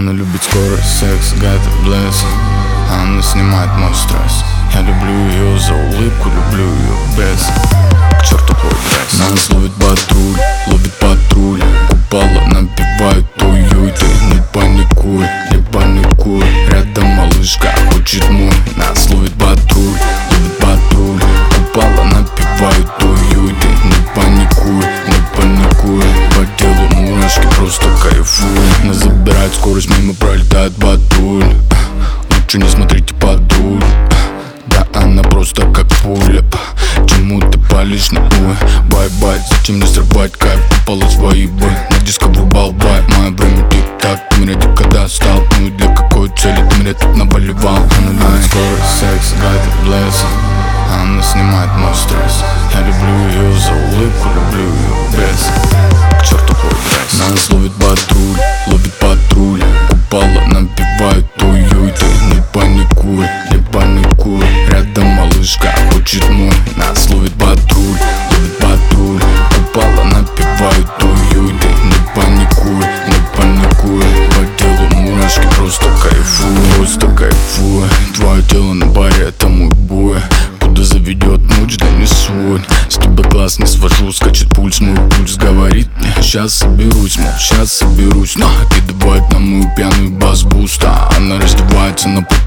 Она любит скорость, секс, got a blessing. Она снимает мой стресс. Я люблю ее за улыбку, люблю ее без. К черту твой дресс. Нас ловит патруль. Купала, напевает ой-ой. Ты не паникуй, рядом малышка хочет мой. Нас ловит патруль. Купала, напевает ой-ой. Ты не паникуй, по телу мурашки, просто кайфуй. Нас забирает скорость, мимо пролетает патруль. Лучше не смотрите под руль. Да она просто как пуля. Чему ты палишь на уй? Бай-бай, зачем мне срывать кайф? Попала свои бой, на диско врубал бай. Мое время тик-так, ты меня дико достал. Ну и для какой цели ты меня тут наваливал? Она любит скорость, секс, got a blessing. Она снимает мой стресс. Я люблю ее за улыбку, люблю ее без. К черту твой дресс. Нас ловит патруль. Купала, напевает ой-ой. Ты не паникуй, рядом малышка хочет мой. Нас ловит патруль. Купала, напевает ой-ой. Ты не паникуй, по телу мурашки, просто кайфуй. Твое тело на баре, это мой бой. Куда заведет ночь, да не суть. С тебя глаз не свожу, скачет пульс. Мой пульс говорит мне, сейчас соберусь. Но кидывает на мою пьяную бас-буста. Она раздевается на